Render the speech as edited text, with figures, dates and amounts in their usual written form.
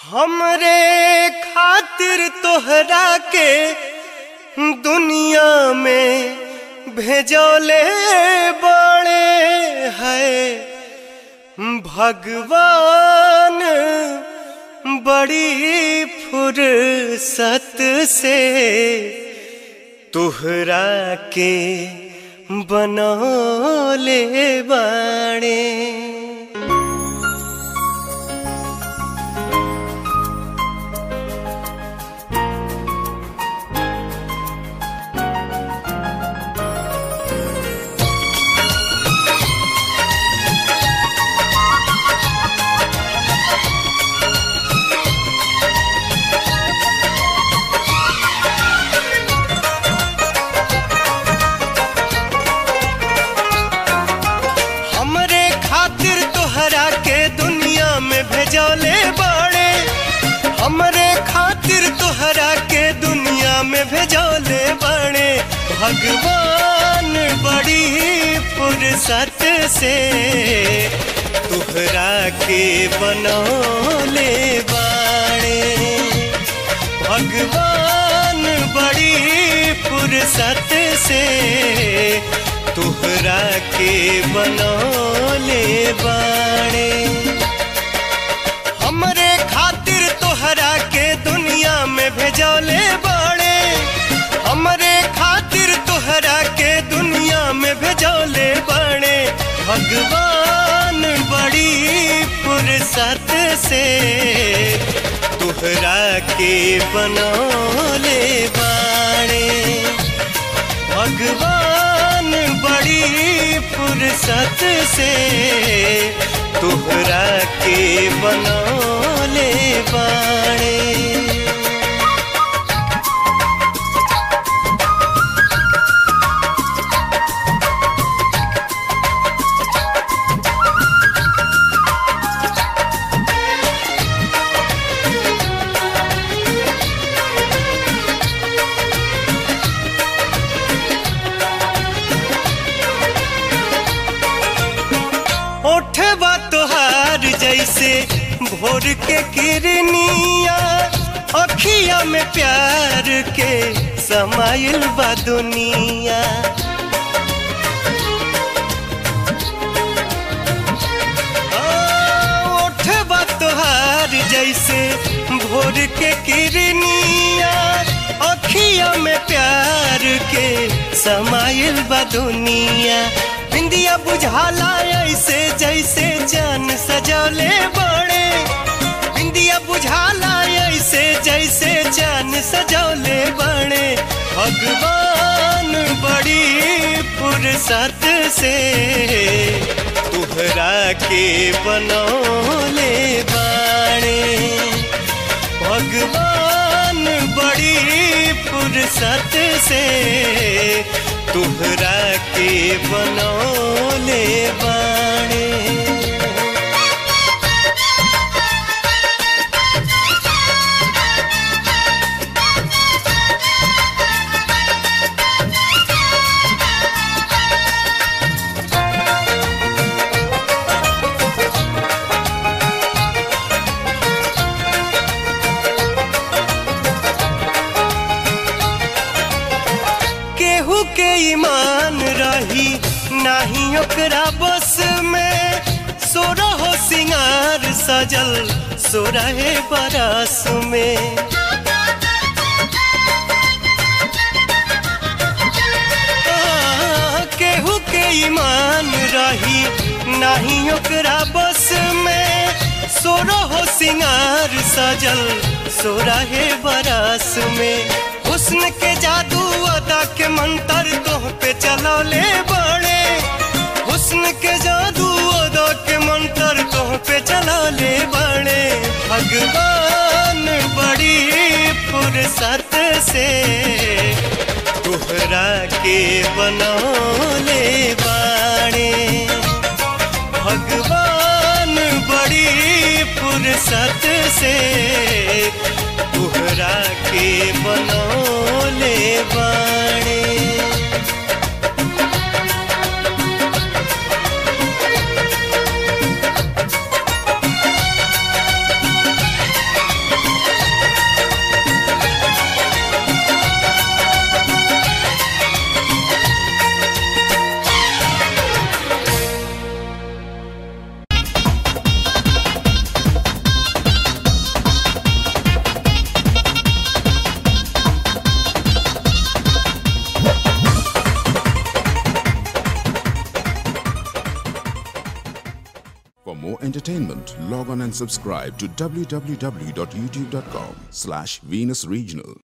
हमरे खातिर तोहरा के दुनिया में भेजोले बड़े है भगवान बड़ी फुर्सत से तोहरा के बनौले बाड़े। भेजोले बड़े हमरे खातिर तोहरा के दुनिया में भेजोले बड़े भगवान बड़ी फुर्सत से तोहरा के बनौले बाड़े। भगवान बड़ी फुर्सत से तोहरा के बनौले बाड़े। हमरे खातिर तोहरा के दुनिया में भेजोले बड़े हमरे खातिर तोहरा के दुनिया में भेजोले बड़े भगवान बड़ी फुर्सत से तोहरा के बनौले बाड़े। भगवान बड़ी फुर्सत से तोहरा के बनौले बाड़े। ओठवा तोहार जैसे भोर के किरनिया अखिया में प्यार के समाइल बा दुनिया। ओठवा तोहार जैसे भोर के किरनिया अखिया में प्यार के समाइल बा दुनिया। बिंदिया बुझाला ऐसे जैसे जान सजौले बड़े बिंदिया बुझाला ऐसे जैसे जान सजौले बड़े भगवान बड़ी फुर्सत से तोहरा के बनौले बाड़े। भगवान बड़ी फुर्सत से तोहरा के बनौले बाड़े। केहू के ईमान रही नाही ओकरा बस में सोरहो सिंगार सजल सोरहे बरस में। केहू के ईमान रही नाही ओकरा बस में सोरहो सिंगार सजल सोरहे बरस में। हुस्न के जादू अदा के मंतर तोह पे चलौले बड़े हुस्न के जादू अदा के मंतर तोह पे चलौले बड़े भगवान बड़ी फुर्सत से तोहरा के बनौले बाड़े। भगवान बड़ी फुर्सत से तोहरा के बनौले बाड़े। more entertainment, log on and subscribe to www.youtube.com/Venus Regional.